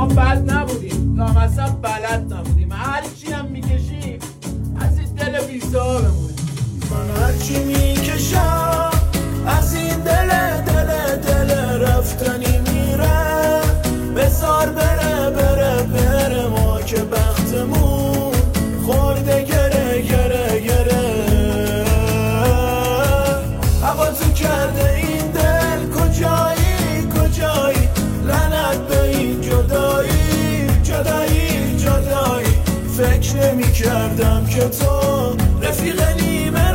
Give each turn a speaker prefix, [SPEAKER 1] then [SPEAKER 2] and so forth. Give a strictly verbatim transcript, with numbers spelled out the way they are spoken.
[SPEAKER 1] بد نبودیم، لامصب بلد نبودیم، هرچی هم میکشیم از این دل بیزار بمونیم.
[SPEAKER 2] من هرچی میکشم از این دل دل دل رفتنی میره، بذار بره بره بره، ما که بختمون خورده گره گره گره. هوا تو کرده این دل، کجایی کجایی، لعنت به این جدایی جدایی جدایی. فکر نمی کردم که تو رفیق نیمه